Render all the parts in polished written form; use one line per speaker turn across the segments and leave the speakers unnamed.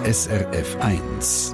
SRF 1.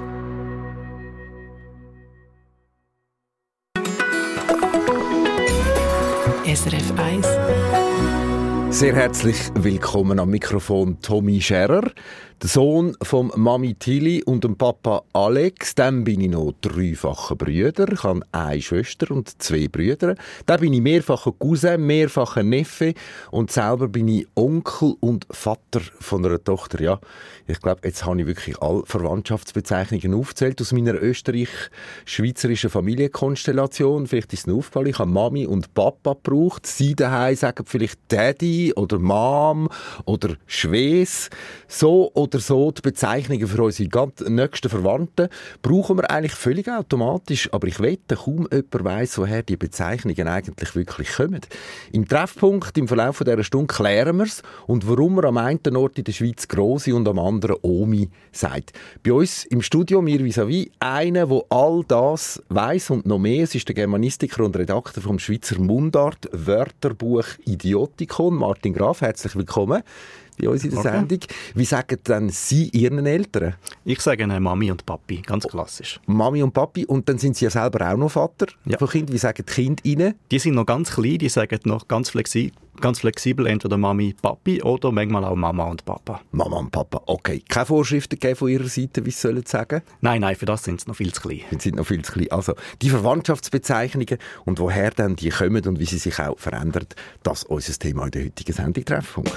SRF 1.
Sehr herzlich willkommen am Mikrofon Tommy Scherer, der Sohn von Mami Tilly und dem Papa Alex. Dann bin ich noch dreifacher Brüder. Ich habe eine Schwester und zwei Brüder. Dann bin ich mehrfacher Cousin, mehrfacher Neffe und selber bin ich Onkel und Vater von einer Tochter. Ja, ich glaube, jetzt habe ich wirklich alle Verwandtschaftsbezeichnungen aufgezählt aus meiner österreich-schweizerischen Familienkonstellation. Vielleicht ist es noch aufgefallen, ich habe Mami und Papa gebraucht. Sie daheim sagen vielleicht Daddy oder Mom oder Schwes. So oder so die Bezeichnungen für unsere ganz nächsten Verwandten brauchen wir eigentlich völlig automatisch. Aber ich wette, kaum jemand weiss, woher die Bezeichnungen eigentlich wirklich kommen. Im Treffpunkt im Verlauf dieser Stunde klären wir es und warum man am einen Ort in der Schweiz Grossi und am anderen Omi sagt. Bei uns im Studio, mir vis-à-vis, einer, der all das weiss und noch mehr. Es ist der Germanistiker und Redakteur vom Schweizer Mundart-Wörterbuch Idiotikon, Martin Graf. Herzlich willkommen bei uns in der Sendung. Wie sagen denn Sie Ihren Eltern?
Ich sage Ihnen Mami und Papi, ganz klassisch.
Mami und Papi, und dann sind Sie ja selber auch noch Vater von Kind. Wie sagen die Kinder Ihnen?
Die sind noch ganz klein, die sagen noch ganz flexibel entweder Mami, Papi oder manchmal auch Mama und Papa.
Mama und Papa, okay. Keine Vorschriften gegeben von Ihrer Seite, wie Sie sagen?
Nein, für das sind sie noch viel zu klein.
Sie sind noch viel zu klein. Also, die Verwandtschaftsbezeichnungen und woher dann die kommen und wie sie sich auch verändern, das ist unser Thema in der heutigen Sendung Treffpunkt.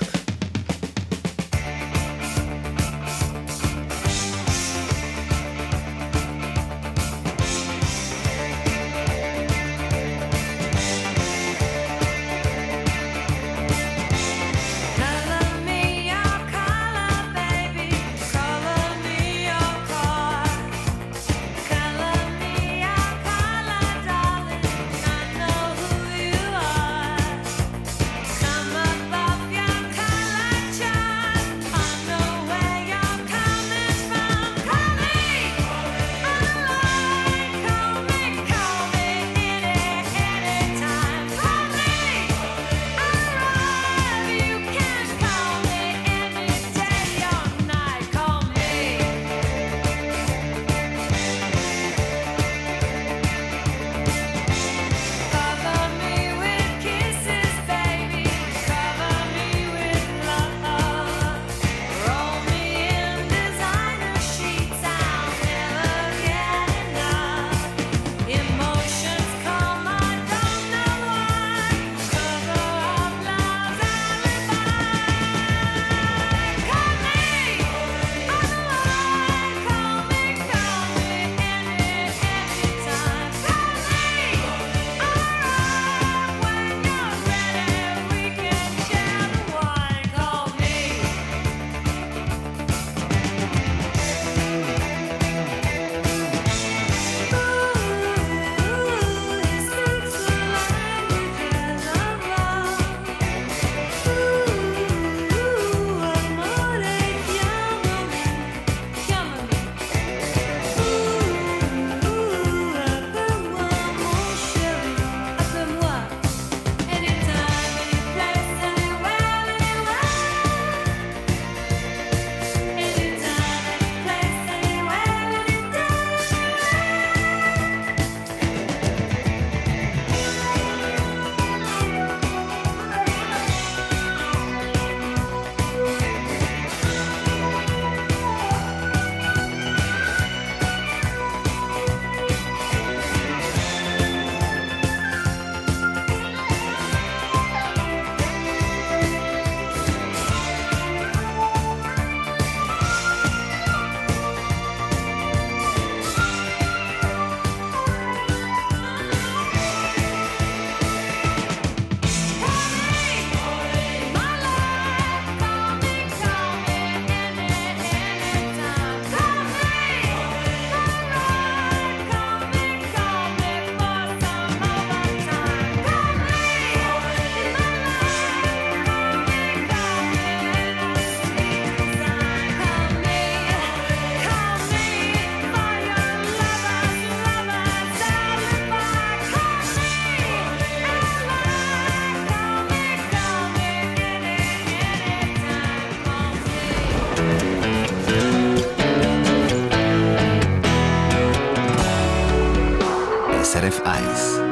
SRF 1.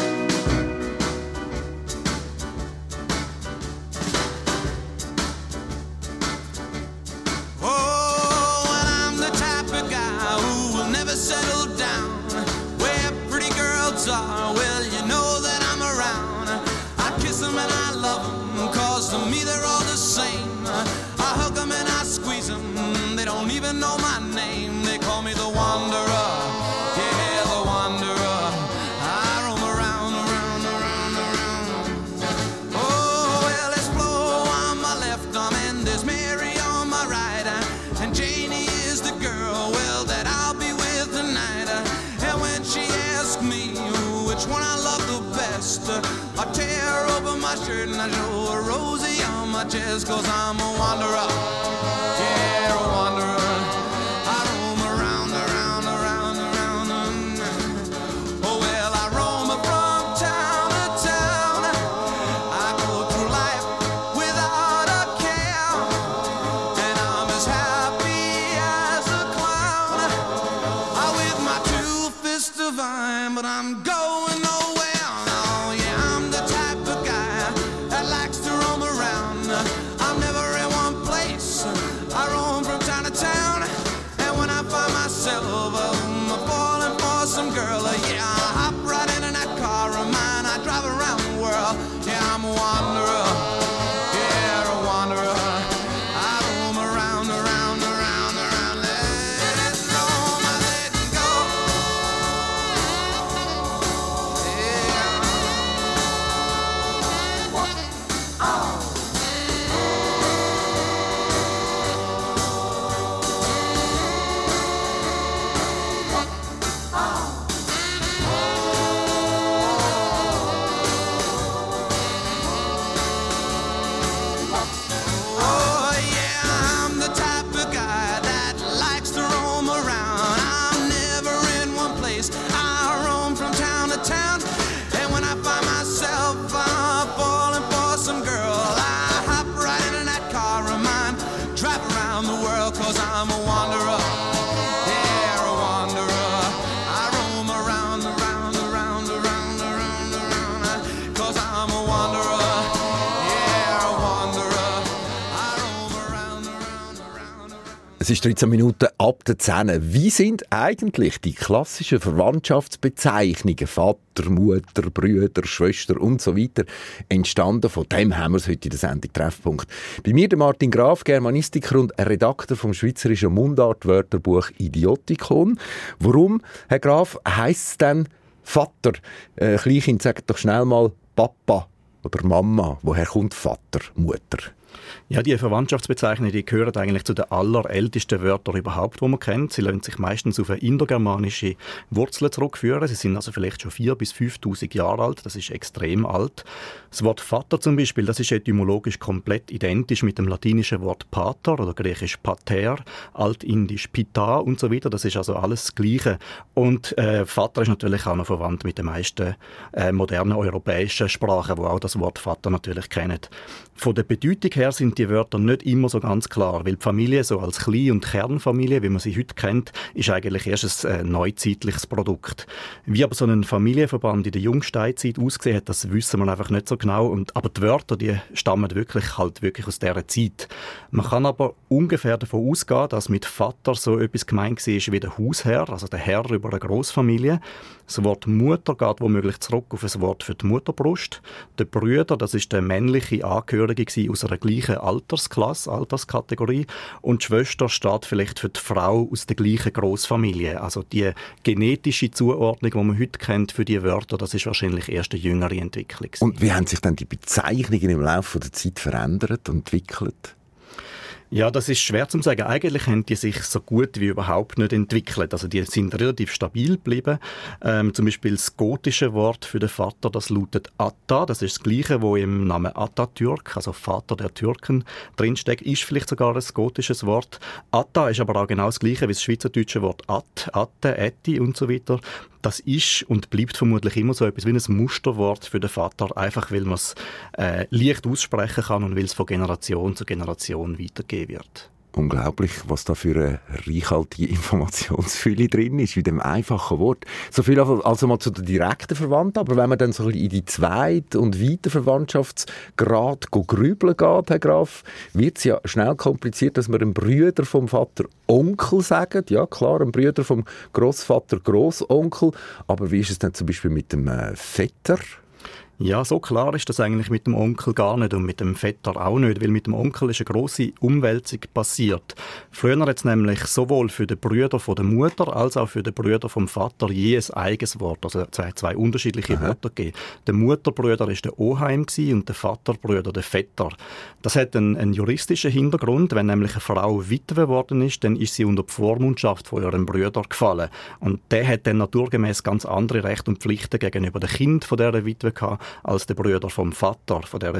And I show a rosy on my chest, 'cause I'm a wanderer, yeah, a wanderer. I roam around, around, around, around. Oh well, I roam from town to town. I go through life without a care, and I'm as happy as a clown. I with my two fists divine, but I'm going nowhere. Oh yeah, I'm the type of guy that likes to roam around. I'm never in one place. I roam from town to town, and when I find myself falling for some girl, yeah, I hop right in that car of mine. I drive around the world. Yeah, I'm a wanderer. Yeah, a wanderer. I roam around, around, around, around. Let it go, my let it go. Oh yeah, I'm the type of guy that likes to roam around. I'm never in one place. I roam from town to town, and when I find myself falling for some girl, I hop right in that car of mine, drive around the world, 'cause I'm a wanderer. Yeah, a wanderer. I roam around, around, around, around, around, around, 'cause I'm a wanderer. Yeah, a wanderer. I roam around, around, around, around.
Es ist 13 Minuten ab der 10. Wie sind eigentlich die klassischen Verwandtschaftsbezeichnungen Vater, Mutter, Brüder, Schwester und so weiter entstanden? Von dem haben wir es heute in der Sendung Treffpunkt. Bei mir der Martin Graf, Germanistiker und Redakteur vom schweizerischen Mundart-Wörterbuch Idiotikon. Warum, Herr Graf, heisst es denn Vater? Kleinkind, sagt doch schnell mal Papa oder Mama. Woher kommt Vater, Mutter?
Ja, die Verwandtschaftsbezeichnungen, die gehören eigentlich zu den allerältesten Wörtern überhaupt, die man kennt. Sie lassen sich meistens auf eine indogermanische Wurzel zurückführen. Sie sind also vielleicht schon 4.000 bis 5.000 Jahre alt. Das ist extrem alt. Das Wort Vater zum Beispiel, das ist etymologisch komplett identisch mit dem latinischen Wort Pater oder griechisch Pater, altindisch Pita und so weiter. Das ist also alles das Gleiche. Und Vater ist natürlich auch noch verwandt mit den meisten modernen europäischen Sprachen, wo auch das Wort Vater natürlich kennen. Von der Bedeutung her sind die Wörter nicht immer so ganz klar, weil die Familie so als Klein- und Kernfamilie, wie man sie heute kennt, ist eigentlich erst ein neuzeitliches Produkt. Wie aber so ein Familienverband in der Jungsteinzeit ausgesehen hat, das wissen wir einfach nicht so genau. Aber die Wörter, die stammen wirklich aus dieser Zeit. Man kann aber ungefähr davon ausgehen, dass mit Vater so etwas gemeint war wie der Hausherr, also der Herr über eine Grossfamilie. Das Wort Mutter geht womöglich zurück auf ein Wort für die Mutterbrust. Der Brüder, das ist der männliche Angehörige aus einer gleichen Alterskategorie. Und die Schwester steht vielleicht für die Frau aus der gleichen Grossfamilie. Also die genetische Zuordnung, die man heute kennt für die Wörter, das ist wahrscheinlich erst eine jüngere Entwicklung.
Und wie haben sich dann die Bezeichnungen im Laufe der Zeit verändert und entwickelt?
Ja, das ist schwer zu sagen. Eigentlich haben die sich so gut wie überhaupt nicht entwickelt. Also die sind relativ stabil geblieben. Zum Beispiel das gotische Wort für den Vater, das lautet Atta. Das ist das Gleiche, wo im Namen Atatürk, also Vater der Türken, drinsteckt. Ist vielleicht sogar ein gotisches Wort. Atta ist aber auch genau das Gleiche wie das schweizerdeutsche Wort Atte, Ätti und so weiter. Das ist und bleibt vermutlich immer so etwas wie ein Musterwort für den Vater, einfach weil man es leicht aussprechen kann und weil es von Generation zu Generation weitergegeben wird.
Unglaublich, was da für eine reichhaltige Informationsfülle drin ist, in dem einfachen Wort. So viel also mal zu der direkten Verwandten, aber wenn man dann so in die zweite und weite Verwandtschaftsgrad grübeln geht, Herr Graf, wird es ja schnell kompliziert, dass man einem Brüder vom Vater Onkel sagt. Ja klar, einem Brüder vom Großvater Großonkel, aber wie ist es denn zum Beispiel mit dem Vetter?
Ja, so klar ist das eigentlich mit dem Onkel gar nicht und mit dem Vetter auch nicht, weil mit dem Onkel ist eine grosse Umwälzung passiert. Früher hat es nämlich sowohl für den Brüder von der Mutter als auch für den Brüder vom Vater je ein eigenes Wort, also zwei unterschiedliche Wörter gegeben. Der Mutterbrüder war der Oheim und der Vaterbrüder der Vetter. Das hat einen juristischen Hintergrund. Wenn nämlich eine Frau Witwe geworden ist, dann ist sie unter die Vormundschaft von ihrem Brüder gefallen. Und der hat dann naturgemäß ganz andere Rechte und Pflichten gegenüber dem Kind von dieser Witwe gehabt, als der Brüder vom Vater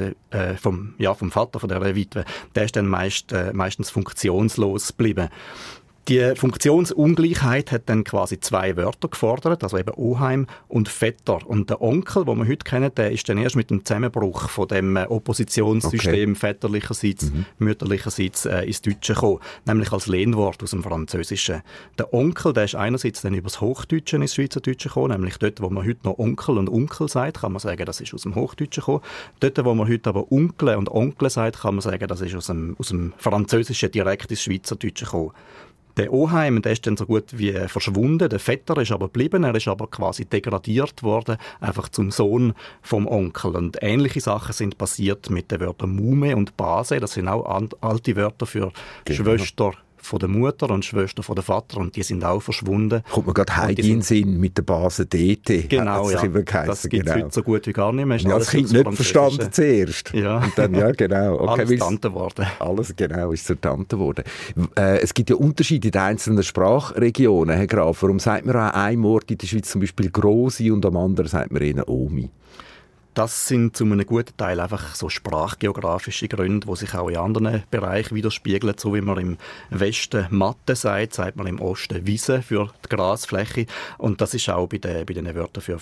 vom Vater von dieser Witwe. Der ist dann meistens funktionslos geblieben. Die Funktionsungleichheit hat dann quasi zwei Wörter gefordert, also eben Oheim und Vetter. Und der Onkel, den wir heute kennen, der ist dann erst mit dem Zusammenbruch von dem Oppositionssystem väterlicherseits, mütterlicherseits ins Deutsche gekommen, nämlich als Lehnwort aus dem Französischen. Der Onkel, der ist einerseits dann über das Hochdeutsche ins Schweizerdeutsche gekommen, nämlich dort, wo man heute noch Onkel und Onkel sagt, kann man sagen, das ist aus dem Hochdeutschen gekommen. Dort, wo man heute aber Onkel und Onkel sagt, kann man sagen, das ist aus dem Französischen direkt ins Schweizerdeutsche gekommen. Der Oheim, der ist dann so gut wie verschwunden. Der Vetter ist aber geblieben. Er ist aber quasi degradiert worden, einfach zum Sohn vom Onkel. Und ähnliche Sachen sind passiert mit den Wörtern Mume und Base. Das sind auch alte Wörter für Schwester von der Mutter und Schwester von der Vater, und die sind auch verschwunden.
Kommt man gerade heim in den Sinn mit der Base DT.
Genau, ja. Das gibt es heute so gut wie gar nicht mehr.
Ja, das Kind nicht verstanden zuerst.
Ja.
Und dann, ja, genau. Okay,
alles Tante geworden.
Alles, genau, ist zur Tante geworden. Es gibt ja Unterschiede in den einzelnen Sprachregionen, Herr Graf. Warum sagt man an einem Ort in der Schweiz zum Beispiel Grosi und am anderen sagt man eher Omi?
Das sind zu einem guten Teil einfach so sprachgeografische Gründe, die sich auch in anderen Bereichen widerspiegeln. So wie man im Westen Matte sagt man im Osten Wiese für die Grasfläche. Und das ist auch bei den Wörtern für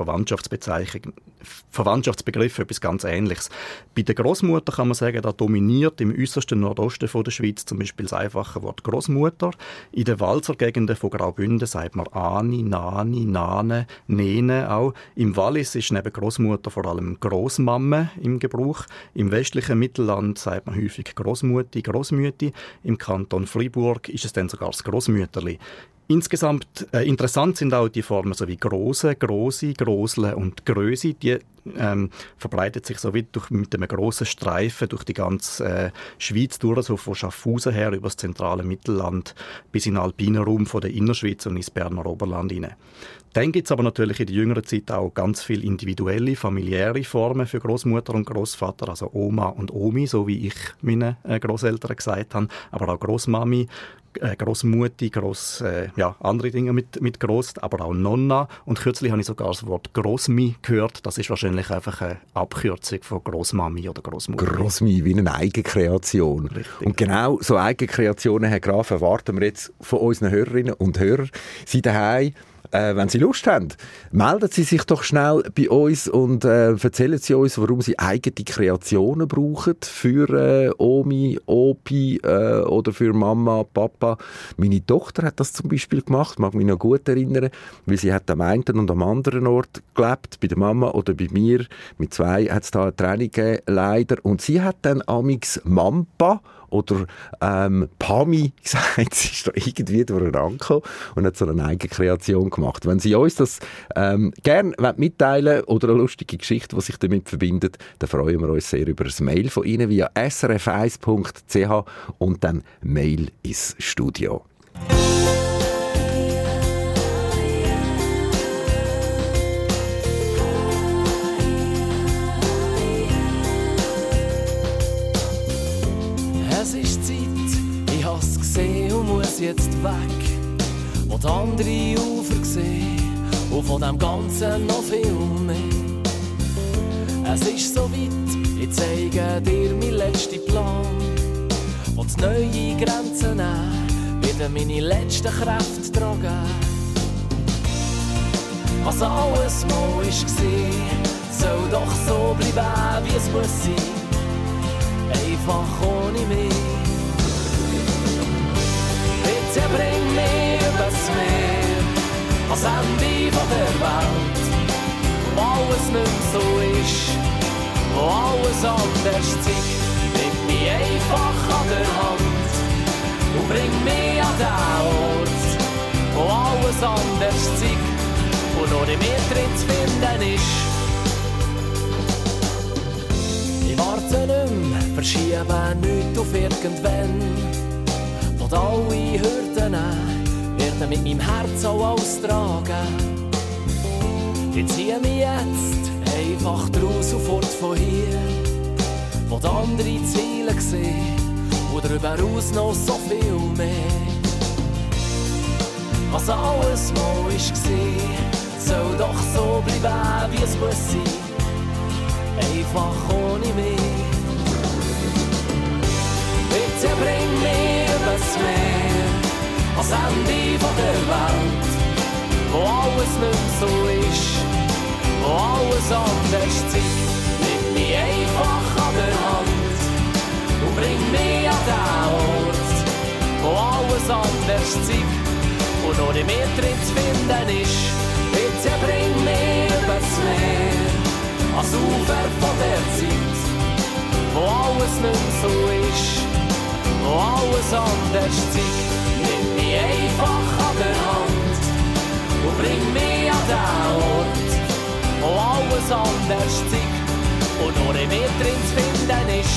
Verwandtschaftsbegriffe etwas ganz Ähnliches. Bei der Großmutter kann man sagen, da dominiert im äußersten Nordosten von der Schweiz zum Beispiel das einfache Wort Großmutter. In den Walsergegenden von Graubünden sagt man Ani, Nani, Nane, Nene auch. Im Wallis ist neben Großmutter vor allem Großmamme im Gebrauch. Im westlichen Mittelland sagt man häufig Großmutti, Großmütti. Im Kanton Freiburg ist es dann sogar das Großmütterli. Insgesamt interessant sind auch die Formen so wie Grosse, Grossi, Grosle und Grösi. Die verbreitet sich so wie mit einem grossen Streifen durch die ganze Schweiz durch, so von Schaffhausen her über das zentrale Mittelland bis in den alpinen Raum von der Innerschweiz und ins Berner Oberland hinein. Dann gibt es aber natürlich in der jüngeren Zeit auch ganz viele individuelle, familiäre Formen für Großmutter und Großvater, also Oma und Omi, so wie ich meinen Großeltern gesagt habe, aber auch Großmami, Großmutti, andere Dinge mit Gross, aber auch Nonna. Und kürzlich habe ich sogar das Wort Großmi gehört. Das ist wahrscheinlich einfach eine Abkürzung von Großmami oder Großmutter.
Großmi, wie eine Eigenkreation. Richtig. Und genau so Eigenkreationen, Herr Graf, erwarten wir jetzt von unseren Hörerinnen und Hörern. Sie daheim, wenn Sie Lust haben, melden Sie sich doch schnell bei uns und erzählen Sie uns, warum Sie eigene Kreationen brauchen für Omi, Opi oder für Mama, Papa. Meine Tochter hat das zum Beispiel gemacht, mag mich noch gut erinnern, weil sie hat am einen und am anderen Ort gelebt, bei der Mama oder bei mir. Mit zwei hat es da eine Trennung gegeben, leider. Und sie hat dann amix Mampa oder Pami gesagt, sie ist da irgendwie durcheinander und hat so eine eigene Kreation gemacht. Wenn Sie uns das gerne mitteilen oder eine lustige Geschichte, die sich damit verbindet, dann freuen wir uns sehr über ein Mail von Ihnen via srf1.ch und dann Mail ins Studio.
Es ist Zeit, ich hab's gesehen und muss jetzt weg. Wo die andere Ufer sehen und von dem Ganzen noch viel mehr. Es ist so weit, ich zeige dir meinen letzten Plan. Und neue Grenzen nehmen, wieder meine letzten Kräfte tragen. Was alles mal war, soll doch so bleiben, wie es muss sein. Einfach ohne mich. von der Welt, wo alles nicht mehr so ist, wo alles anders zeigt. Nimm mich einfach an der Hand und bring mich an den Ort, wo alles anders zeigt, wo nur in mir drin zu finden ist. Ich warte nicht mehr, verschiebe nichts auf irgendwann, wo alle Hürden werden mit meinem Herz auch austragen. Ich ziehe mich jetzt einfach draus und fort von hier, wo die anderen Ziele sehen und darüber hinaus noch so viel mehr. Was alles mal war, soll doch so bleiben, wie es muss sein, einfach ohne mich. Bitte bring mich übers Meer, ans Ende von der Welt, wo alles nicht mehr so ist, wo alles anders zeigt. Nimm mich einfach an der Hand und bring mich an den Ort, wo alles anders zeigt, wo nur in mir drin zu finden ist. Bitte bring mich übers Meer, ans Ufer von der Zeit, wo alles nicht mehr so ist, wo alles anders zeigt. Nimm mich einfach an der Hand und bring mich an den Ort, wo alles anders zeigt und nur in mir drin zu finden ist.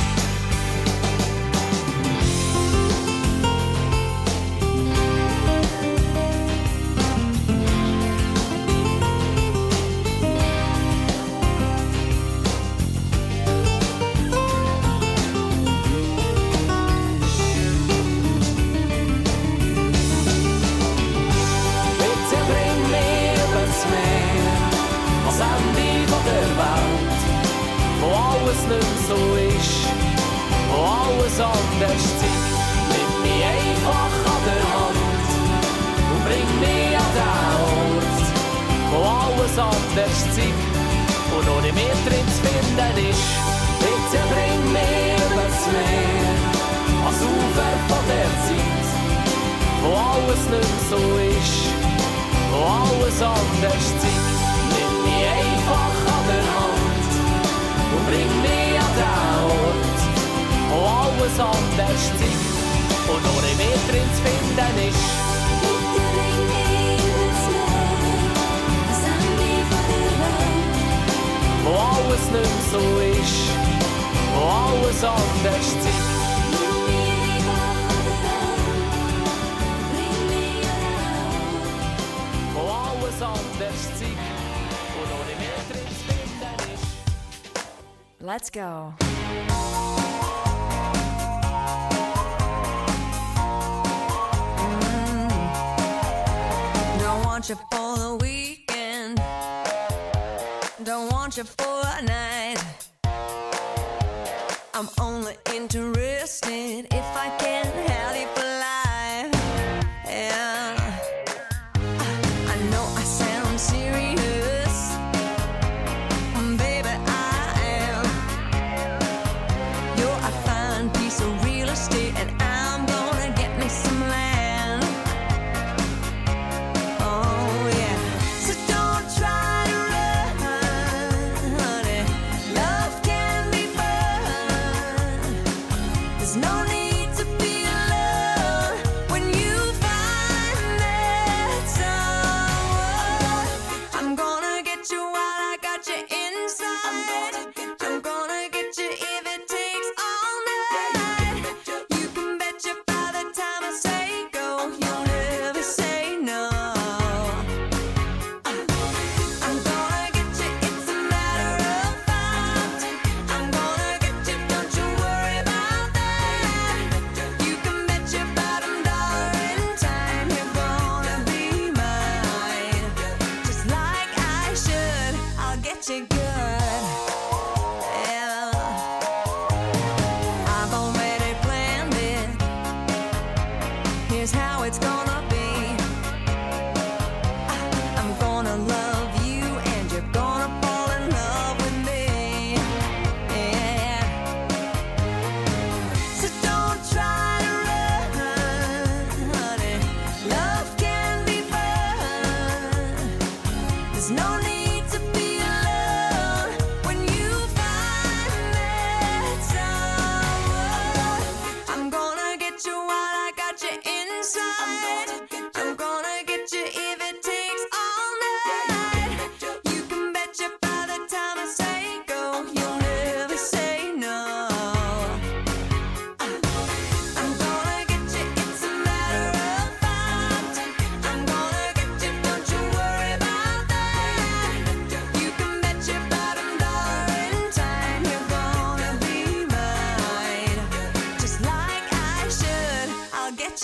Nicht mehr so ist, wo alles anders zeigt. Nimm mich einfach an der Hand und bring mich an den Ort, wo alles anders zeigt und nur in mir drin zu finden ist. Bitte bring mich übers Meer, ans Ufer von der Zeit, wo alles nicht mehr so ist, wo alles anders zeigt. Nimm mich einfach an der Hand und bring mich an den Ort, wo alles anders zeigt und nur in mir drin zu finden ist.
Bitte bring mich übers Meer, ans Ende von der Welt,
wo alles nicht mehr so ist, wo alles anders zeigt.
nimm mich einfach an der Hand, bring mich an den Ort,
Wo alles anders zeigt und nur in mir drin zu finden ist.
Let's go.
Don't want you for the weekend. Don't want you for a night. I'm only interested if I can have you for life. Yeah. I know I sound serious, baby, I am. You're a fine piece of real estate, and I'm gonna get me some land. Oh yeah. So don't try to run, honey. Love can be fun. There's no need to be alone when you find that someone. I'm gonna get you while I got you inside. I'm gonna get you if it takes all night. You can bet you by the time I say go, you'll never say no. I'm gonna get you, it's a matter of fact. I'm gonna get you, don't you worry about that. You can bet your bottom dollar in time you're gonna be mine. Just like I should, I'll get you good. Yeah. I've already planned it. Here's how it's gonna be. I'm gonna love you and you're gonna fall in love with me. Yeah. So don't try to run, honey. Love can be fun.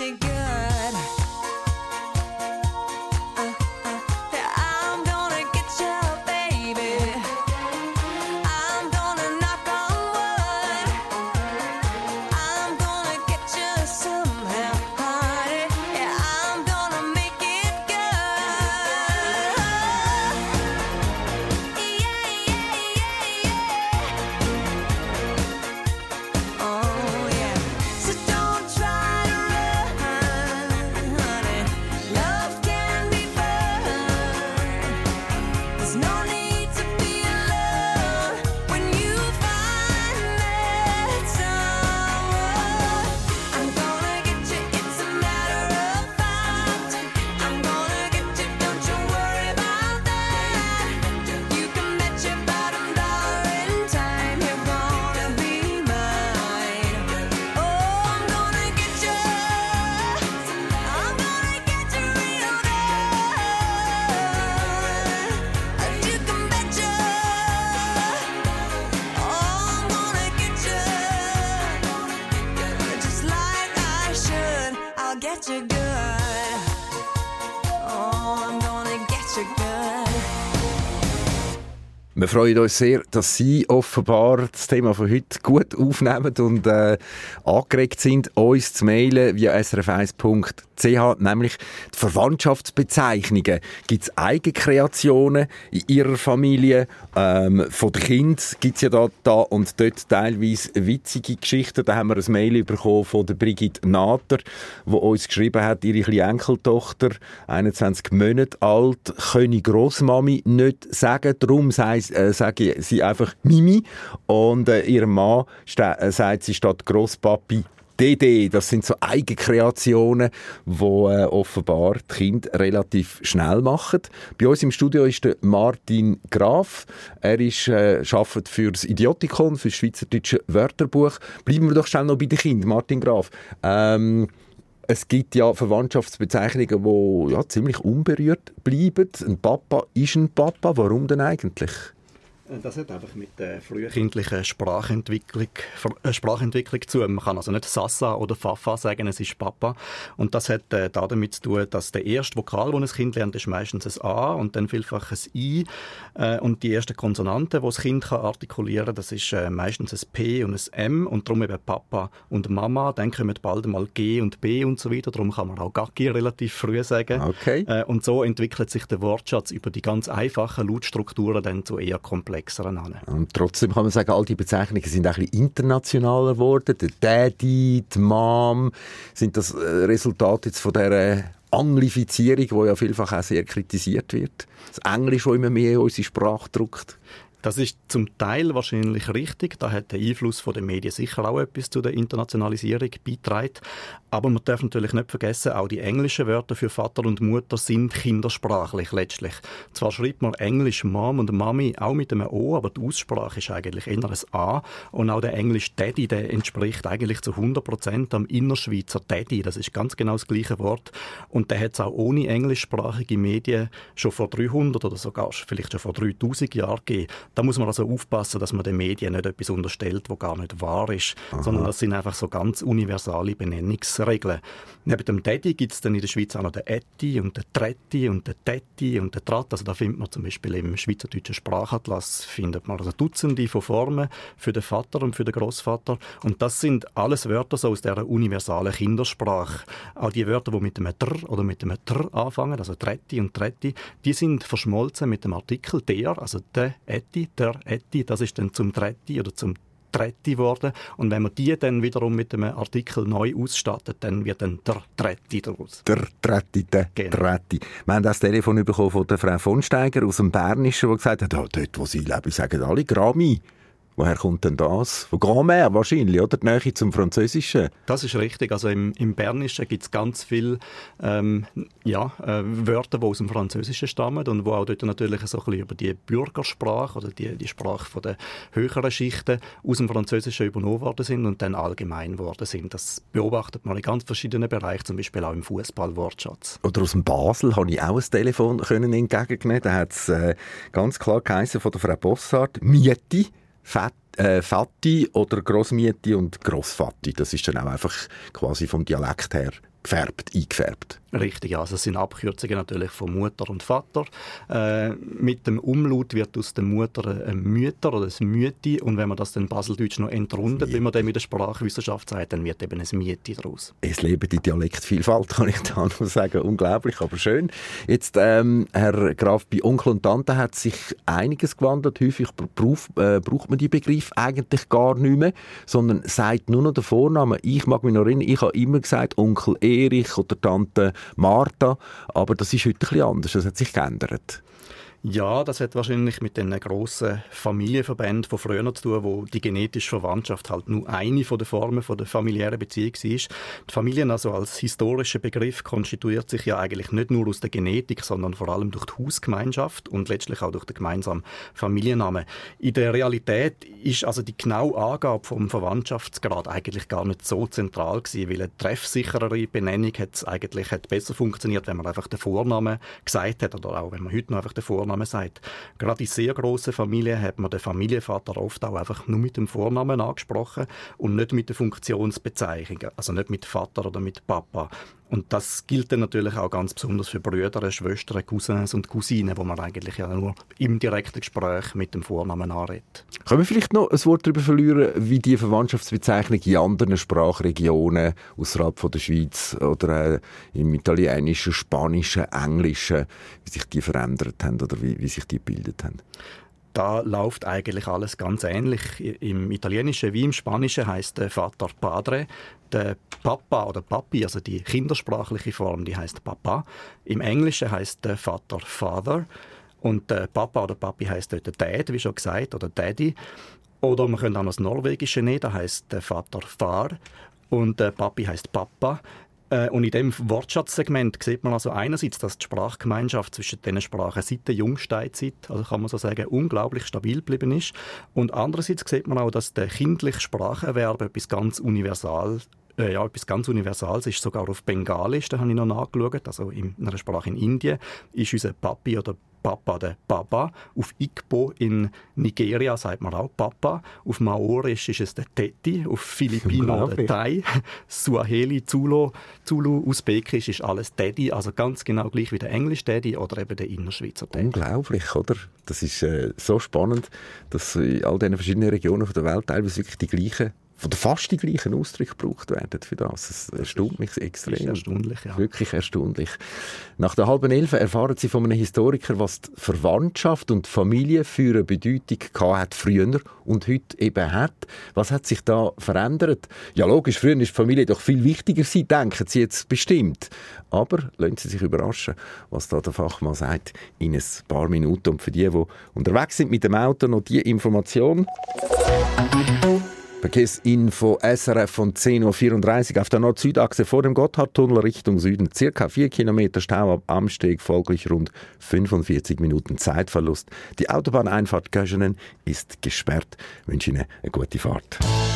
me good. I'm gonna get you, baby. I'm gonna knock on wood. I'm gonna get you somehow, honey. Yeah, I'm gonna make it good. Yeah, yeah, yeah, yeah. Oh yeah. So don't try to run, honey. Love can be fun. There's no need to be alone when you find that someone. I'm gonna get you, it's a matter of fact. I'm gonna get you, don't you worry about that. You can bet your bottom dollar in time you're gonna be mine. Oh, I'm gonna get you. I'm gonna get you real good. You can bet you. Oh, I'm gonna get you. Just like I should. I'll get you good. Oh, I'm gonna get you good.
Wir freuen uns sehr, dass Sie offenbar das Thema von heute gut aufnehmen und angeregt sind, uns zu mailen via srf1.ch, nämlich die Verwandtschaftsbezeichnungen. Gibt es Eigenkreationen in Ihrer Familie? Von den Kindern gibt es ja da und dort teilweise witzige Geschichten. Da haben wir ein Mail bekommen von der Brigitte Nader, die uns geschrieben hat, ihre kleine Enkeltochter, 21 Monate alt, könne Grossmami nicht sagen, darum sage sie einfach Mimi. Und ihr Mann sagt sie statt Grosspapi Dede. Das sind so Eigenkreationen, die offenbar die Kinder relativ schnell machen. Bei uns im Studio ist der Martin Graf. Er arbeitet für das Idiotikon, für das Schweizerdeutsche Wörterbuch. Bleiben wir doch schnell noch bei den Kindern, Martin Graf. Es gibt ja Verwandtschaftsbezeichnungen, die ja, ziemlich unberührt bleiben. Ein Papa ist ein Papa. Warum denn eigentlich?
Das hat einfach mit der frühkindlichen Sprachentwicklung zu tun. Man kann also nicht Sassa oder Fafa sagen, es ist Papa. Und das hat damit zu tun, dass der erste Vokal, das ein Kind lernt, ist meistens ein A und dann vielfach ein I. Und die ersten Konsonanten, die das Kind kann artikulieren kann, das ist meistens ein P und ein M. Und darum eben Papa und Mama. Dann kommen bald mal G und B und so weiter. Darum kann man auch Gaggi relativ früh sagen.
Okay.
Und so entwickelt sich der Wortschatz über die ganz einfachen Lautstrukturen dann zu eher komplexeren.
Und trotzdem kann man sagen, all die Bezeichnungen sind ein bisschen internationaler geworden. Der Daddy, die Mom, sind das Resultat jetzt von dieser Anglifizierung, die ja vielfach auch sehr kritisiert wird. Das Englisch, das immer mehr in unsere Sprache drückt.
Das ist zum Teil wahrscheinlich richtig. Da hat der Einfluss der Medien sicher auch etwas zu der Internationalisierung beigetragen. Aber man darf natürlich nicht vergessen, auch die englischen Wörter für Vater und Mutter sind kindersprachlich letztlich. Zwar schreibt man Englisch Mom und Mami auch mit einem O, aber die Aussprache ist eigentlich eher ein A. Und auch der Englisch Daddy, der entspricht eigentlich zu 100% am Innerschweizer Daddy. Das ist ganz genau das gleiche Wort. Und der hat es auch ohne englischsprachige Medien schon vor 300 oder sogar vielleicht schon vor 3000 Jahren gegeben. Da muss man also aufpassen, dass man den Medien nicht etwas unterstellt, was gar nicht wahr ist, sondern das sind einfach so ganz universale Benennungsregeln. Neben dem Daddy gibt es dann in der Schweiz auch noch den Etti und den Tretti und den Tetti und den Trat. Also da findet man zum Beispiel im Schweizerdeutschen Sprachatlas findet man also Dutzende von Formen für den Vater und für den Grossvater. Und das sind alles Wörter so aus dieser universalen Kindersprache. Auch die Wörter, die mit einem Tr oder mit einem Tr anfangen, also Tretti und Tretti, die sind verschmolzen mit dem Artikel der, also der Etti, der Etti, das ist dann zum Tretti oder zum Tretti geworden. Und wenn man die dann wiederum mit einem Artikel neu ausstattet, dann wird dann der Tretti daraus.
Der Tretti, der Tretti. Wir haben das Telefon bekommen von der Frau von Steiger aus dem Bernischen, die gesagt hat, dort, wo sie leben, sagen alle Grammy. Woher kommt denn das? Von Grand-Mère wahrscheinlich, oder? Die Nähe zum Französischen.
Das ist richtig. Also im Bernischen gibt es ganz viele Wörter, die aus dem Französischen stammen und wo auch dort natürlich so ein bisschen über die Bürgersprache oder die Sprache der höheren Schichten aus dem Französischen übernommen worden sind und dann allgemein worden sind. Das beobachtet man in ganz verschiedenen Bereichen, zum Beispiel auch im Fußballwortschatz. Oder
aus dem Basel habe ich auch ein Telefon entgegennehmen. Da hat es ganz klar geheißen von der Frau Bossard, Mieti. Fatti oder Grossmieti und Grossfatti. Das ist dann auch einfach quasi vom Dialekt her eingefärbt.
Richtig, ja. Also es sind Abkürzungen natürlich von Mutter und Vater. Mit dem Umlaut wird aus der Mutter ein Mütter oder ein Mütti. Und wenn man das dann baseldeutsch noch entrundet, wie man dem in der Sprachwissenschaft sagt, dann wird eben ein Mieti daraus.
Es lebe die Dialektvielfalt, kann ich da nur sagen. Unglaublich, aber schön. Jetzt, Herr Graf, bei Onkel und Tante hat sich einiges gewandelt. Häufig braucht man die Begriffe eigentlich gar nicht mehr, sondern sagt nur noch den Vornamen. Ich mag mich noch erinnern, ich habe immer gesagt Onkel Erich oder Tante Martha, aber das ist heute ein bisschen anders, das hat sich geändert.
Ja, das hat wahrscheinlich mit den grossen Familienverbänden von früher zu tun, wo die genetische Verwandtschaft halt nur eine von den Formen von der familiären Beziehung war. Die Familie also als historischer Begriff konstituiert sich ja eigentlich nicht nur aus der Genetik, sondern vor allem durch die Hausgemeinschaft und letztlich auch durch den gemeinsamen Familiennamen. In der Realität ist also die genaue Angabe vom Verwandtschaftsgrad eigentlich gar nicht so zentral gewesen, weil eine treffsicherere Benennung hat besser funktioniert, wenn man einfach den Vornamen gesagt hat oder auch wenn man heute noch einfach den Vornamen sagt. Gerade in sehr grossen Familien hat man den Familienvater oft auch einfach nur mit dem Vornamen angesprochen und nicht mit der Funktionsbezeichnung, also nicht mit Vater oder mit Papa. Und das gilt dann natürlich auch ganz besonders für Brüder, Schwestern, Cousins und Cousinen, wo man eigentlich ja nur im direkten Gespräch mit dem Vornamen anredet.
Können wir vielleicht noch ein Wort darüber verlieren, wie die Verwandtschaftsbezeichnung in anderen Sprachregionen außerhalb von der Schweiz oder im Italienischen, Spanischen, Englischen, wie sich die verändert haben oder wie sich die gebildet haben?
Da läuft eigentlich alles ganz ähnlich. Im Italienischen wie im Spanischen heisst der Vater Padre, der Papa oder Papi, also die kindersprachliche Form, die heisst Papa. Im Englischen heisst der Vater Father und der Papa oder Papi heisst dort Dad, wie schon gesagt, oder Daddy. Oder man könnte auch noch das Norwegische nehmen, da heisst der Vater Far und der Papi heisst Papa. Und in diesem Wortschatzsegment sieht man also einerseits, dass die Sprachgemeinschaft zwischen diesen Sprachen seit der Jungsteinzeit, also kann man so sagen, unglaublich stabil geblieben ist. Und andererseits sieht man auch, dass der kindliche Spracherwerb etwas ganz Universales ist, sogar auf Bengalisch, da habe ich noch nachgeschaut, also in einer Sprache in Indien, ist unser Papi oder Papa der Baba. Auf Igbo in Nigeria sagt man auch Papa. Auf Maorisch ist es der Teti. Auf Filipino der Tai. Swahili, Zulu, Usbekisch ist alles Daddy. Also ganz genau gleich wie der Englisch Daddy oder eben der Innerschweizer Daddy.
Unglaublich, oder? Das ist so spannend, dass in all diesen verschiedenen Regionen der Welt teilweise wirklich die gleichen, oder fast die gleichen Ausdrücke gebraucht werden für das. Das erstaunt mich extrem. Das ist
erstaunlich, ja.
Wirklich erstaunlich. Nach der 10:30 erfahren Sie von einem Historiker, was die Verwandtschaft und die Familie für eine Bedeutung hat früher und heute eben hat. Was hat sich da verändert? Ja, logisch, früher ist die Familie doch viel wichtiger gewesen, denken Sie jetzt bestimmt. Aber lassen Sie sich überraschen, was da der Fachmann sagt, in ein paar Minuten. Und für die unterwegs sind mit dem Auto, noch die Information. Verkehrsinfo SRF von 10:34 Uhr auf der Nord-Süd-Achse vor dem Gotthardtunnel Richtung Süden. Circa 4 Kilometer Stau ab Amsteg, folglich rund 45 Minuten Zeitverlust. Die Autobahneinfahrt Göschenen ist gesperrt. Ich wünsche Ihnen eine gute Fahrt.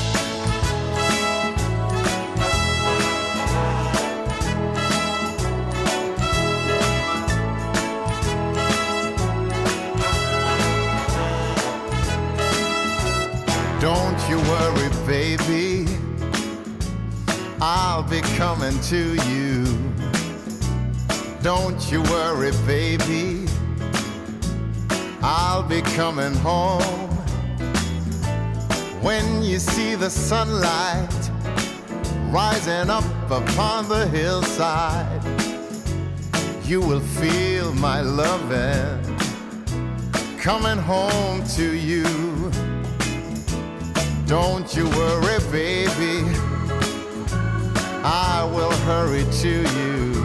Don't you worry, baby, I'll be coming to you. Don't you worry, baby, I'll be coming home. When you see the sunlight rising up upon the hillside, you will feel my loving coming home to you. Don't you worry, baby, I will hurry to you.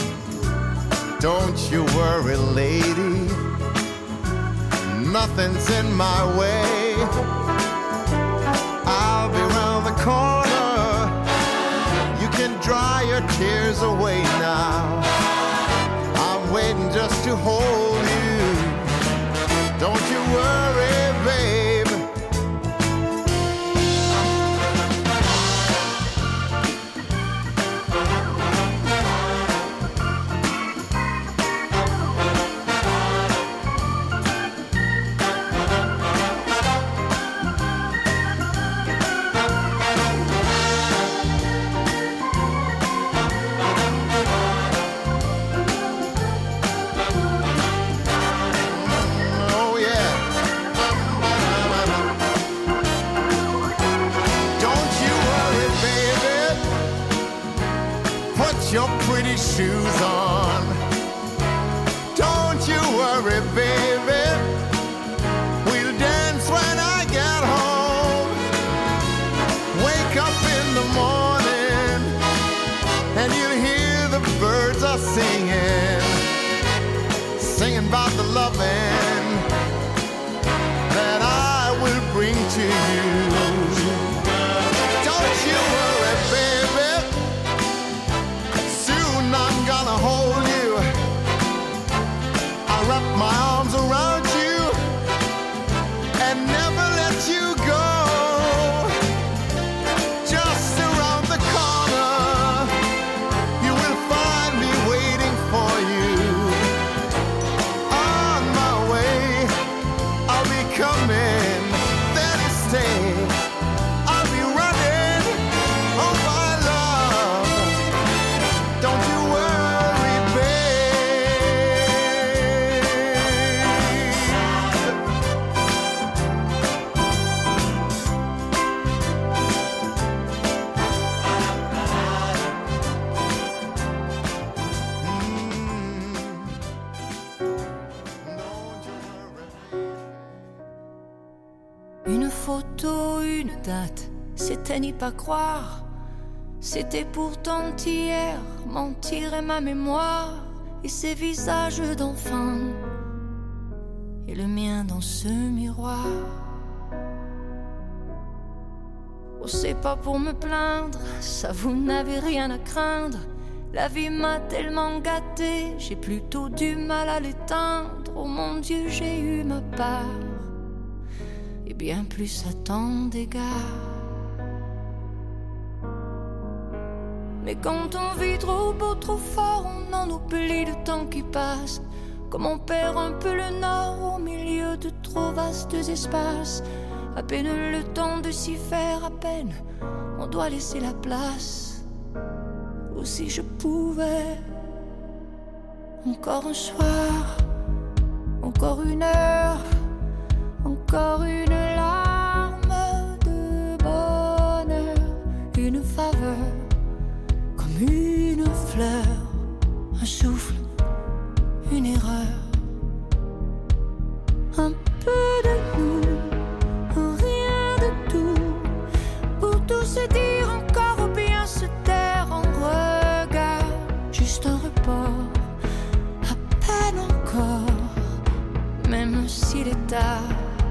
Don't you worry, lady, nothing's in my way. I'll be round the corner, you can dry your tears away now. I'm waiting just to hold you. Don't you worry, baby. pretty shoes on. Don't you worry, baby. We'll dance when I get home. Wake up in the morning and you'll hear the birds are singing, singing about the loving that I will bring to you. Don't you worry, baby. Soon I'm gonna hold you. I'll wrap my arms around you and never let you go. Just around the corner, you will find me waiting for you. On my way, I'll be coming, there to stay. I'll be running, oh my love. Don't you worry, babe.
Une photo, une date, c'était n'y pas croire. C'était pourtant hier, mentir est ma mémoire. Et ces visages d'enfants, et le mien dans ce miroir. Oh, c'est pas pour me plaindre, ça vous n'avez rien à craindre. La vie m'a tellement gâtée, j'ai plutôt du mal à l'éteindre. Oh mon Dieu, j'ai eu ma part, et bien plus à tant d'égards. Mais quand on vit trop beau, trop fort, on en oublie le temps qui passe. Comme on perd un peu le nord au milieu de trop vastes espaces. À peine le temps de s'y faire, à peine on doit laisser la place. Ou si je pouvais, encore un soir, encore une heure, encore une larme de bonheur, une faveur, comme une fleur, un souffle, une erreur, un peu de nous, rien de tout, pour tout se dire encore ou bien se taire en regard, juste un report, à peine encore, même s'il est tard.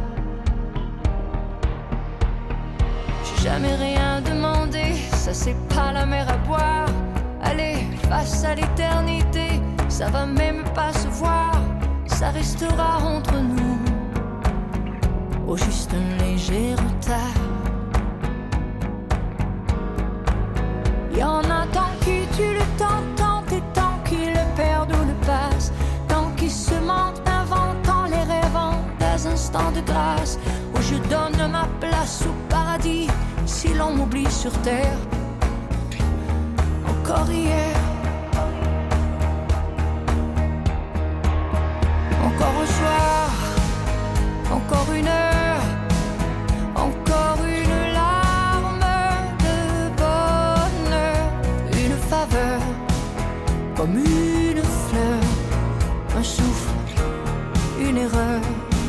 J'ai jamais rien demandé, ça c'est pas la mer à boire. Allez, face à l'éternité, ça va même pas se voir, ça restera entre nous, au juste un léger retard. Y en a tant qui tuent le temps, tant et tant qui le perdent ou le passent, tant qui se mentent, inventant les rêvant des instants de grâce, où je donne ma place au paradis, si l'on m'oublie sur terre. Encore hier, encore un soir, encore une heure, encore une larme de bonheur, une faveur, comme une fleur, un souffle, une erreur,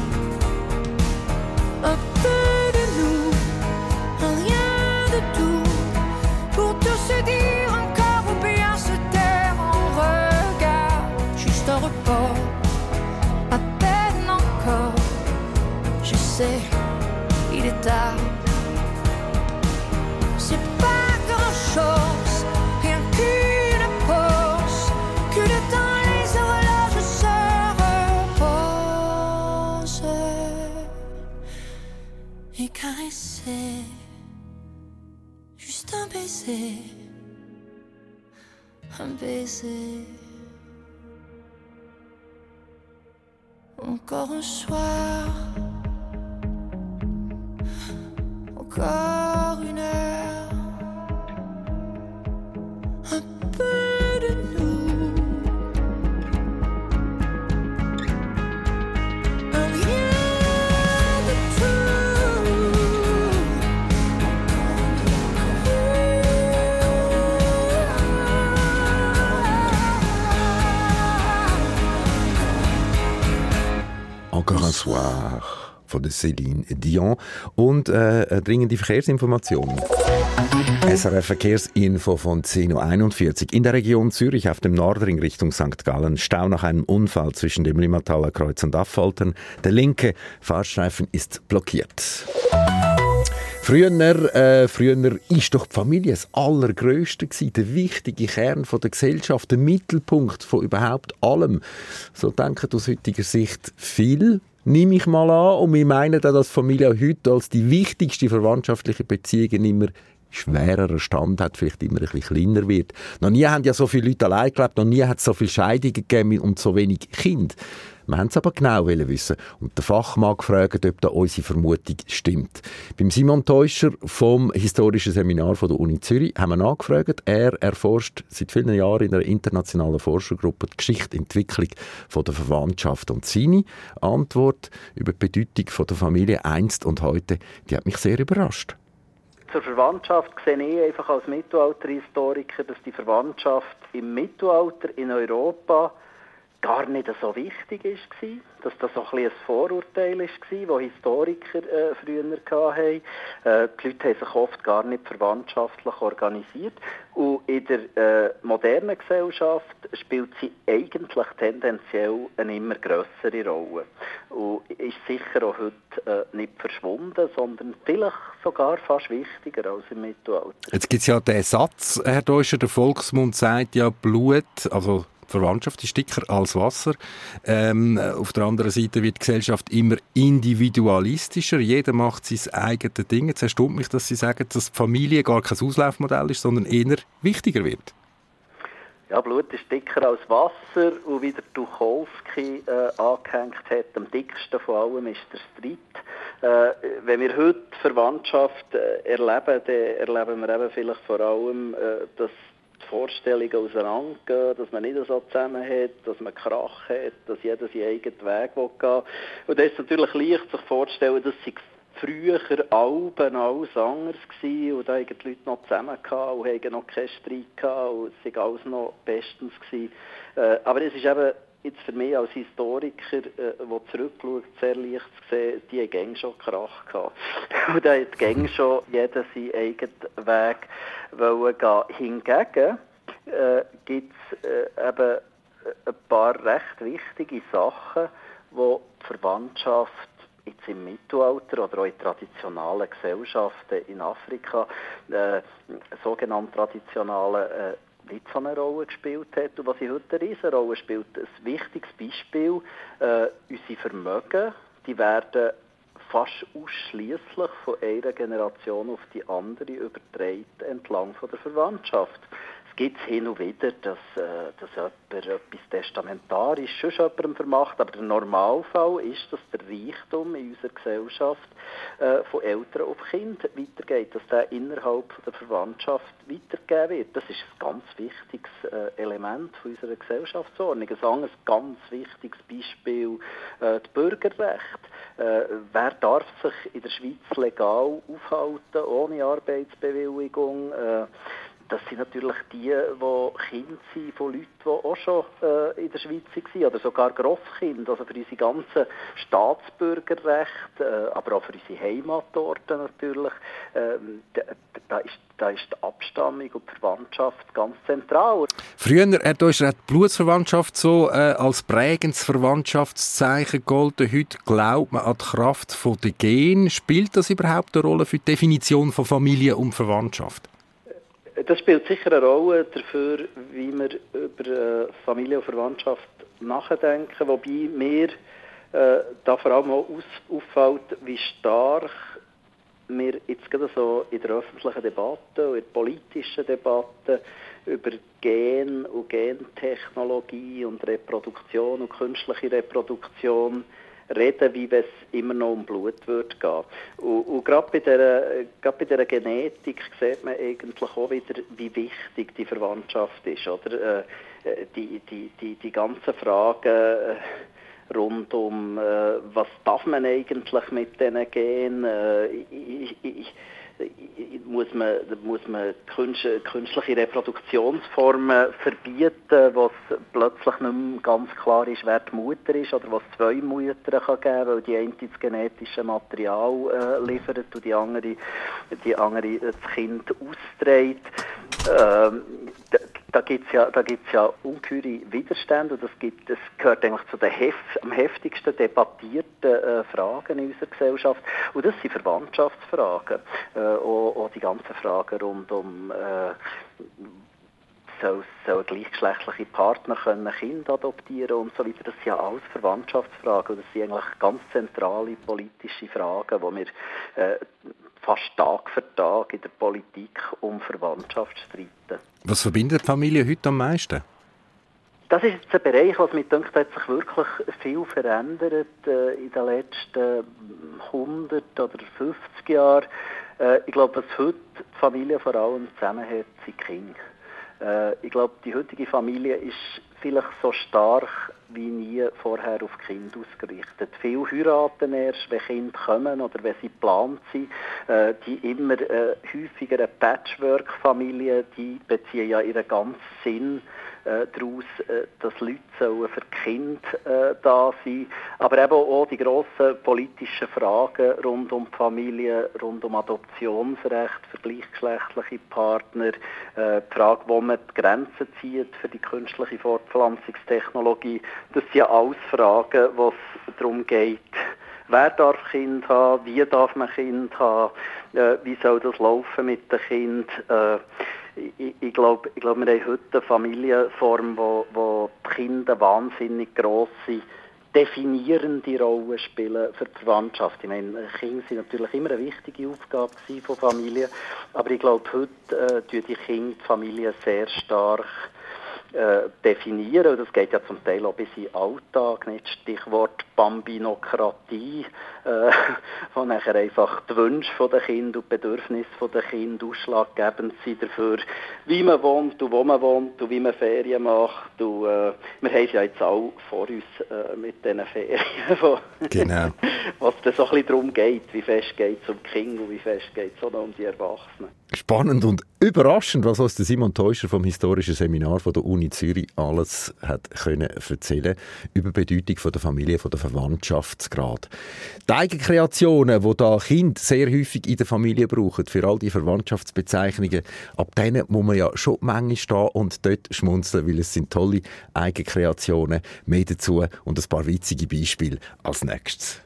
un peu de nous, un rien de tout, pour tout se dire encore ou bien se taire en regard, juste un report, à peine encore, je sais, il est tard. C'est pas grand chose, rien qu'une pause, que le temps les horloges se reposent et caresser, juste un baiser, un baiser. Encore un soir, encore une heure, un peu de nous, un rien de tout.
Encore un soir von der Céline Dion und eine dringende Verkehrsinformation. SRF Verkehrsinfo von 10.41 Uhr. In der Region Zürich auf dem Nordring Richtung St. Gallen Stau nach einem Unfall zwischen dem Limmataler Kreuz und Affoltern. Der linke Fahrstreifen ist blockiert. Früher ist doch die Familie das Allergrößte gewesen, der wichtige Kern von der Gesellschaft, der Mittelpunkt von überhaupt allem. So denken aus heutiger Sicht viel, nehme ich mal an. Und wir meinen auch, dass Familie auch heute als die wichtigste verwandtschaftliche Beziehung immer schwererer Stand hat, vielleicht immer ein bisschen kleiner wird. Noch nie haben ja so viele Leute allein gelebt, noch nie hat es so viele Scheidungen gegeben und so wenig Kinder. Wir wollten es aber genau wissen und den Fachmann gefragt, ob da unsere Vermutung stimmt. Beim Simon Teuscher vom Historischen Seminar von der Uni Zürich haben wir nachgefragt. Er erforscht seit vielen Jahren in einer internationalen Forschergruppe die Geschichte, Entwicklung von der Verwandtschaft. Und seine Antwort über die Bedeutung von der Familie einst und heute, die hat mich sehr überrascht.
Zur Verwandtschaft sehe ich einfach als Mittelalterhistoriker, dass die Verwandtschaft im Mittelalter in Europa gar nicht so wichtig war, dass das so ein Vorurteil war, das Historiker früher hatten. Die Leute haben sich oft gar nicht verwandtschaftlich organisiert. Und in der modernen Gesellschaft spielt sie eigentlich tendenziell eine immer grössere Rolle. Und ist sicher auch heute nicht verschwunden, sondern vielleicht sogar fast wichtiger als im Mittelalter.
Jetzt gibt es ja den Satz, Herr Teuscher, der Volksmund sagt ja, Blut, also Verwandtschaft ist dicker als Wasser. Auf der anderen Seite wird die Gesellschaft immer individualistischer. Jeder macht sein eigenes Ding. Jetzt erstaunt mich, dass Sie sagen, dass die Familie gar kein Auslaufmodell ist, sondern eher wichtiger wird.
Ja, Blut ist dicker als Wasser und wie der Tucholsky angehängt hat, am dicksten von allem ist der Streit. Wenn wir heute Verwandtschaft erleben, dann erleben wir eben vielleicht vor allem, dass die Vorstellungen auseinandergehen, dass man nicht so zusammen hat, dass man Krach hat, dass jeder seinen eigenen Weg gehen will. Und das ist natürlich leicht, sich vorzustellen, dass sie früher Alben alles anders gewesen und da haben die Leute noch zusammen gehabt und haben noch keinen Streit gehabt und es war alles noch bestens gewesen. Aber es ist eben jetzt für mich als Historiker, der zurückschaut, sehr leicht zu sehen, die haben gäng schon Krach gehabt. Und da hat gäng schon jeder seinen eigenen Weg gehen. Hingegen gibt es eben ein paar recht wichtige Sachen, die die Verwandtschaft jetzt im Mittelalter oder auch in traditionalen Gesellschaften in Afrika, sogenannte traditionale, nicht so eine Rolle gespielt hat und was in heute eine Riesenrolle spielt. Ein wichtiges Beispiel, unsere Vermögen, die werden fast ausschliesslich von einer Generation auf die andere übertragen entlang von der Verwandtschaft. Es gibt hin und wieder, dass jemand etwas testamentarisch schon jemandem vermacht, aber der Normalfall ist, dass der Reichtum in unserer Gesellschaft von Eltern auf Kind weitergeht, dass der innerhalb der Verwandtschaft weitergegeben wird. Das ist ein ganz wichtiges Element von unserer Gesellschaftsordnung. Ein anderes ganz wichtiges Beispiel, das Bürgerrecht. Wer darf sich in der Schweiz legal aufhalten, ohne Arbeitsbewilligung? Das sind natürlich die Kinder sind von Leuten, die auch schon in der Schweiz waren, oder sogar Grosskinder. Also für unsere ganzen Staatsbürgerrechte, aber auch für unsere Heimatorte natürlich, da ist die Abstammung und die Verwandtschaft ganz zentral.
Früher hat die Blutsverwandtschaft so als prägendes Verwandtschaftszeichen gegolten. Heute glaubt man an die Kraft der Gene. Spielt das überhaupt eine Rolle für die Definition von Familie und Verwandtschaft?
Das spielt sicher eine Rolle dafür, wie wir über Familie und Verwandtschaft nachdenken, wobei mir da vor allem auch auffällt, wie stark wir jetzt gerade so in der öffentlichen Debatte und in der politischen Debatte über Gen und Gentechnologie und Reproduktion und künstliche Reproduktion reden, wie wenn es immer noch um Blut wird gehen. Und gerade bei dieser Genetik sieht man eigentlich auch wieder, wie wichtig die Verwandtschaft ist. Oder? Die ganzen Fragen rund um, was darf man eigentlich mit diesen Genen? muss man künstliche Reproduktionsformen verbieten, wo es plötzlich nicht mehr ganz klar ist, wer die Mutter ist oder was 2 Mütter kann geben, weil die eine das genetische Material liefert und die andere das Kind austrägt. Da gibt's ja ungeheure Widerstände und das gehört eigentlich zu den am heftigsten debattierten Fragen in unserer Gesellschaft. Und das sind Verwandtschaftsfragen. Auch die ganzen Fragen rund um soll gleichgeschlechtliche Partner können Kinder adoptieren und so weiter. Das sind ja alles Verwandtschaftsfragen und das sind eigentlich ganz zentrale politische Fragen, wo wir fast Tag für Tag in der Politik um Verwandtschaft streiten.
Was verbindet die Familie heute am meisten?
Das ist jetzt ein Bereich, was mir denkt, hat sich wirklich viel verändert in den letzten 100 oder 50 Jahren. Ich glaube, was heute die Familie vor allem zusammenhält, sind Kinder. Ich glaube, die heutige Familie ist vielleicht so stark wie nie vorher auf Kinder ausgerichtet. Viele heiraten erst, wenn Kinder kommen oder wenn sie geplant sind. Die immer häufigeren Patchwork-Familien, die beziehen ja ihren ganzen Sinn daraus, dass Leute sollen für Kinder da sein. Aber eben auch die grossen politischen Fragen rund um die Familie, rund um Adoptionsrecht für gleichgeschlechtliche Partner, die Frage, wo man die Grenzen zieht für die künstliche Fortpflanzungstechnologie. Das sind ja alles Fragen, wo es darum geht, wer darf Kind haben, wie darf man Kind haben, wie soll das laufen mit dem Kind. Ich glaube, wir haben heute eine Familienform, wo die Kinder wahnsinnig grosse, definierende Rolle spielen für die Verwandtschaft. Ich meine, Kinder sind natürlich immer eine wichtige Aufgabe von Familien, aber ich glaube, heute tun die Kinder die Familie sehr stark definieren. Das geht ja zum Teil auch bis in den Alltag, nicht? Stichwort Bambinokratie, wo nachher einfach die Wünsche der Kinder und die Bedürfnisse der Kinder ausschlaggebend sind dafür, wie man wohnt und wo man wohnt und wie man Ferien macht. Und, wir haben es ja jetzt auch vor uns mit diesen Ferien,
Genau.
was dann so ein bisschen darum geht, wie fest geht es um die Kinder und wie fest geht es auch noch um die Erwachsenen.
Spannend und überraschend, was uns Simon Teuscher vom Historischen Seminar von der Uni Zürich alles hat können erzählen über die Bedeutung von der Familie, von der Verwandtschaftsgrad. Die Eigenkreationen, die da Kinder sehr häufig in der Familie brauchen, für all die Verwandtschaftsbezeichnungen, ab denen muss man ja schon manchmal stehen und dort schmunzeln, weil es sind tolle Eigenkreationen. Mehr dazu und ein paar witzige Beispiele als nächstes.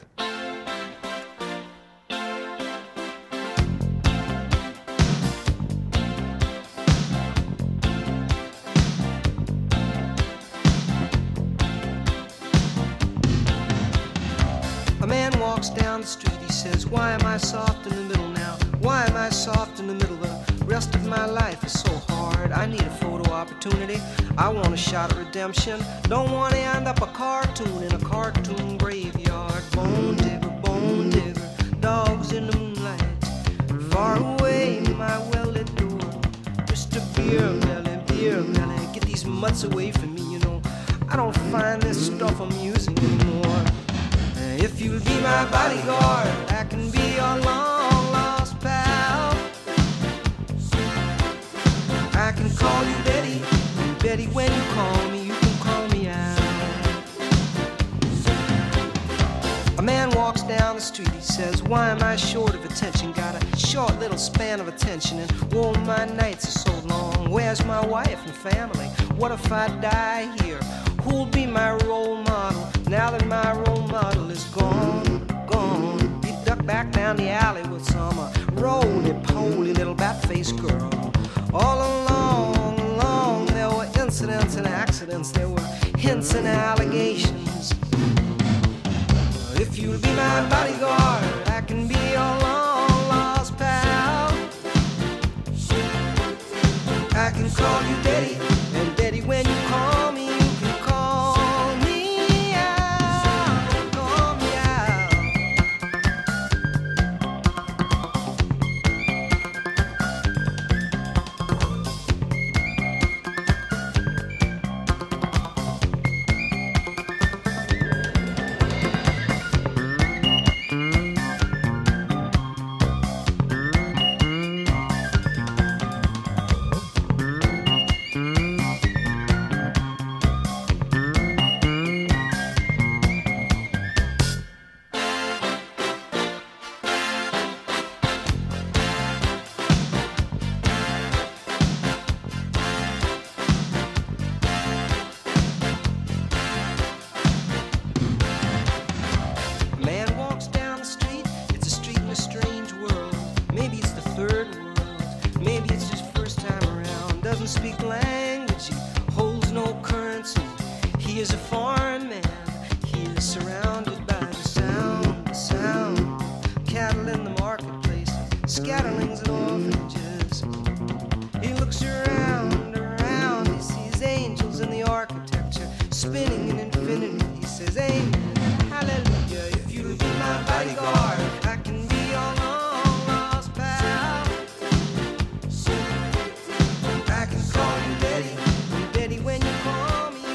Down the street, he says, why am I soft in the middle now? Why am I soft in the middle? The rest of my life is so hard. I need a photo opportunity. I want a shot at redemption. Don't want to end up a cartoon in a cartoon graveyard. Bone digger, dogs in the moonlight. Far away, my well-lit door. Mr. Beer Melly, get these mutts away from me, you know. I don't find this stuff amusing anymore. If you'll be my bodyguard, I can be your long-lost pal. I can call you Betty, and Betty, when you call me, you can call me out. A man walks down the street, he says, why am I short of attention? Got a short little span of attention, and oh, my nights are so long. Where's my wife and family? What if I die here? Who'll be my role model now that my role model is gone? You duck back down the alley with some roly-poly little bat-faced girl. All along, there were incidents and accidents, there were hints and allegations. If you'll be my bodyguard, I can be your long-lost pal. I can call you Daddy, and Daddy, when you call me, is a foreign man. He is surrounded by the sound. Cattle in the marketplace, scatterlings and orphanages. He looks around, he sees angels in the architecture, spinning in infinity. He says, amen, hallelujah. If you'll be my bodyguard, I can be your long lost pal. I can call you Betty, Betty, when you call me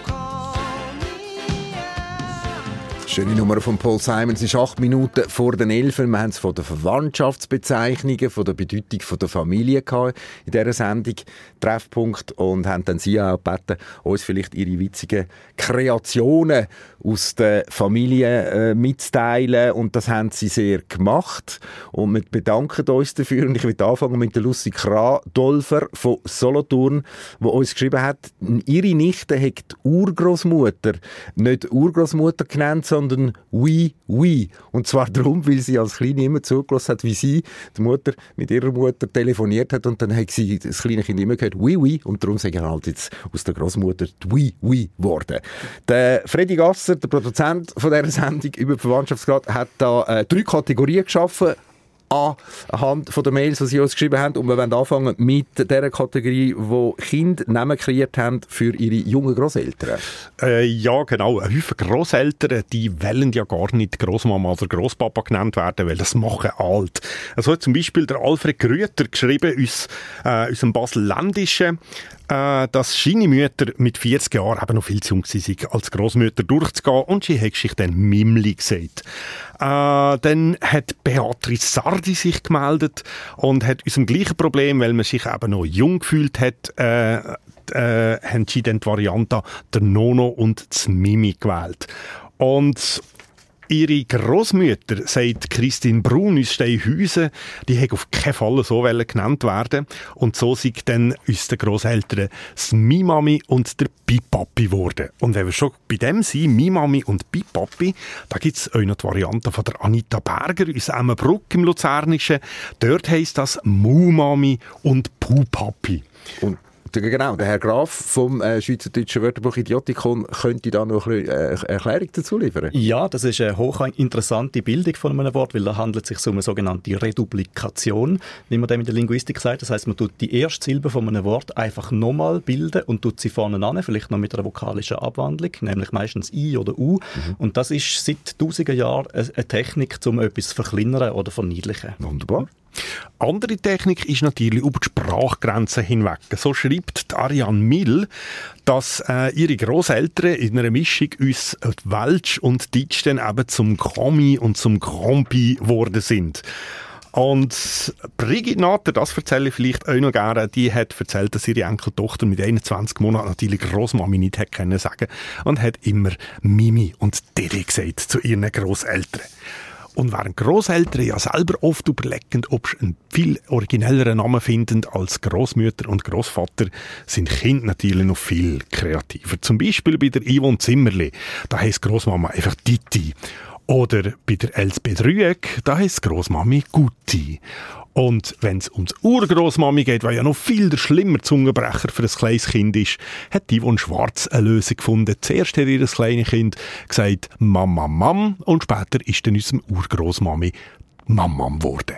out.
Schöne Nummer von Paul Simon. Es ist 8 Minuten vor den 11. Wir haben es von den Verwandtschaftsbezeichnungen, von der Bedeutung von der Familie gehabt in dieser Sendung Treffpunkt und haben dann Sie auch gebeten, uns vielleicht Ihre witzigen Kreationen aus der Familie mitzuteilen. Und das haben Sie sehr gemacht. Und wir bedanken uns dafür. Und ich will anfangen mit der Lucy Kradolfer von Solothurn, die uns geschrieben hat, ihre Nichte hat die Urgroßmutter nicht Urgroßmutter genannt, sondern Oui. Und zwar darum, weil sie als Kleine immer zugelassen hat, wie sie, die Mutter, mit ihrer Mutter telefoniert hat. Und dann hat sie, das kleine Kind, immer gehört Oui. Und darum sind halt jetzt aus der Großmutter die Oui geworden. Der Freddy Gasser, der Produzent von dieser Sendung über die Verwandtschaftsgrad, hat da 3 Kategorien geschaffen anhand von der Mails, die Sie uns geschrieben haben. Und wir wollen anfangen mit der Kategorie, wo Kinder Namen kreiert haben für ihre jungen Grosseltern.
Ja, genau. Ein Haufen Grosseltern, die wollen ja gar nicht Grossmama oder Grosspapa genannt werden, weil das machen alt. Also hat zum Beispiel der Alfred Grüter geschrieben, aus dem Baselländischen, dass seine Mütter mit 40 Jahren eben noch viel zu jung waren, als Grossmutter durchzugehen, und sie hat sich dann Mimli gesagt. Dann hat Beatrice Sardi sich gemeldet und hat uns im gleichen Problem, weil man sich eben noch jung gefühlt hat, haben sie dann die Variante der Nono und das Mimi gewählt. Und ihre Grossmutter, sagt Christine Brun aus Steinhausen, die hat auf keinen Fall so genannt werden. Und so sind dann uns den Grosseltern das Mimami und der Pipapi geworden. Und wenn wir schon bei dem sind, Mimami und Pipapi, da gibt es auch noch die Variante von der Anita Berger aus Emmenbruck im Luzernischen. Dort heisst das Mumami und Pupapi.
Und genau, der Herr Graf vom Schweizerdeutschen Wörterbuch Idiotikon könnte da noch eine Erklärung dazu liefern.
Ja, das ist eine hochinteressante Bildung von einem Wort, weil da handelt es sich um eine sogenannte Reduplikation, wie man dem in der Linguistik sagt. Das heisst, man tut die erste Silbe von einem Wort einfach nochmal bilden und tut sie vorne an, vielleicht noch mit einer vokalischen Abwandlung, nämlich meistens I oder U. Und das ist seit tausenden Jahren eine Technik, um etwas zu verkleinern oder verniedlichen.
Wunderbar.
Andere Technik ist natürlich über die Sprachgrenzen hinweg. So schreibt die Ariane Mill, dass ihre Grosseltern in einer Mischung aus Welsch und Deutsch dann eben zum Komi und zum Krompi geworden sind. Und Brigitte Natter, das erzähle ich vielleicht auch noch gerne, die hat erzählt, dass ihre Enkeltochter mit 21 Monaten natürlich Grossmami nicht hätte können sagen und hat immer Mimi und Dede gesagt zu ihren Grosseltern. Und während Grosseltern ja selber oft überlegen, ob sie einen viel originelleren Namen finden als Grossmütter und Grossvater, sind Kinder natürlich noch viel kreativer. Zum Beispiel bei der Yvonne Zimmerli, da heisst Grossmama einfach Diti. Oder bei der Elsbeth Rüegg, da heisst Grossmami Gutti. Und wenn es ums Urgroßmami geht, weil ja noch viel der schlimmer Zungenbrecher für ein kleines Kind ist, hat Yvonne Schwarz eine Lösung gefunden. Zuerst hat ihr das kleine Kind gesagt Mama, Mam, und später ist dann unserem Urgroßmami Mam geworden.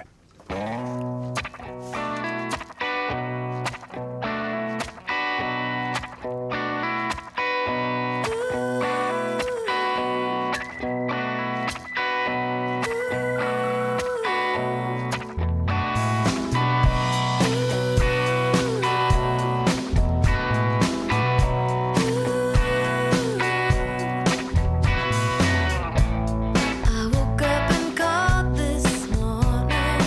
I woke up and called this morning.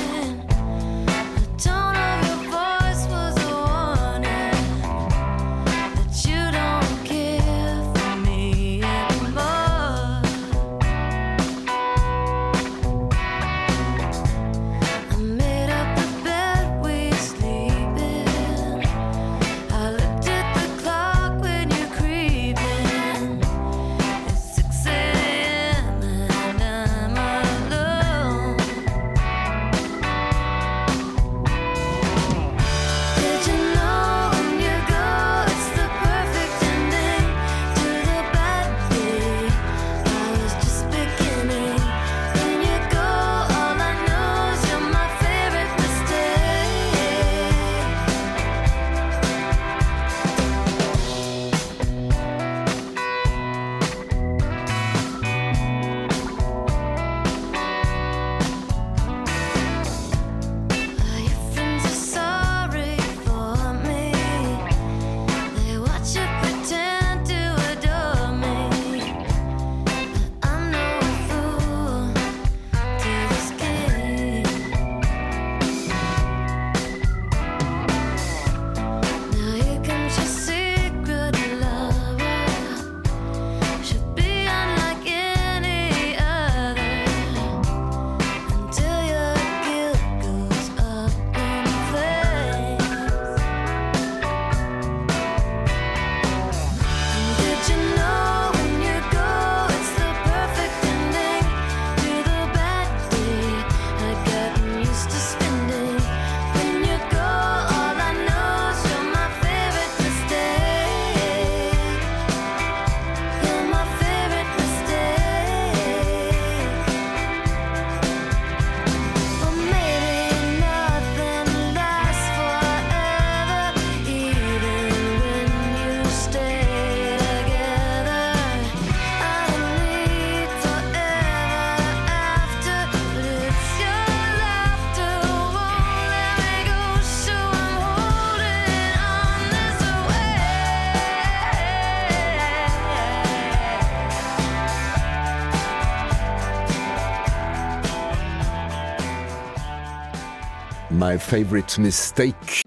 My Favorite Mistake.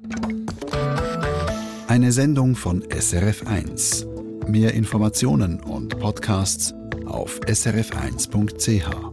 Eine Sendung von SRF1. Mehr Informationen und Podcasts auf srf1.ch.